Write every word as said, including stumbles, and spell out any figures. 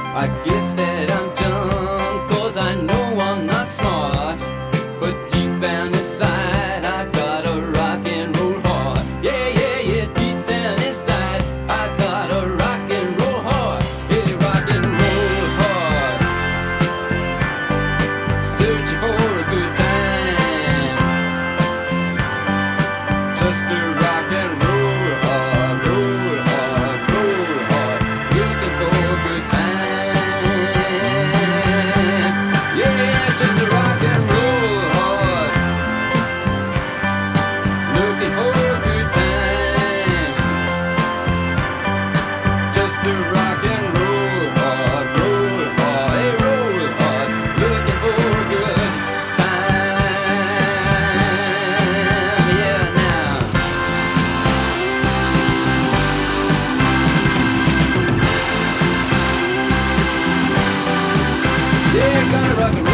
I guess that I'm dumb, 'cause I know I'm not smart. But deep down inside, I got a rock and roll heart. Yeah, yeah, yeah, deep down inside, I got a rock and roll heart. Yeah, rock and roll heart. Searching for a good time. Just a rock and roll heart, roll heart, roll heart. Looking for a good time. Yeah, just a rock and roll heart. Looking for a good time. Just a rock and roll heart, roll heart, hey, roll heart. Looking for a good time. Yeah, now. Yeah, gonna rock and